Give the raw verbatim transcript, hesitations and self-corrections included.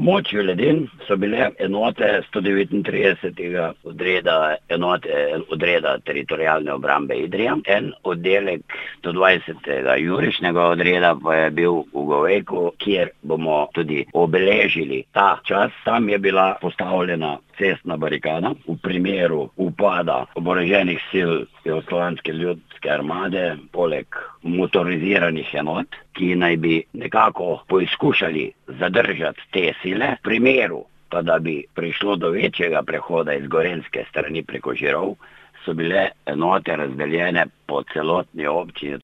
območju Ledin so bile enote sto devetintridesetega odreda, enote odreda teritorialne obrambe Idrija. En oddelek sto dvajsetega jurišnega odreda pa je bil v Govejku, kjer bomo tudi obeležili ta čas. Tam je bila postavljena cestna barikada v primeru upada oboroženih sil Jugoslovanske ljudske armade, poleg motoriziranih enot, ki naj bi nekako poizkušali zadržati te sile. V primeru pa, da bi prišlo do večjega prehoda iz gorenjske strani preko Žirov, so bile enote razdeljene po celotni občini.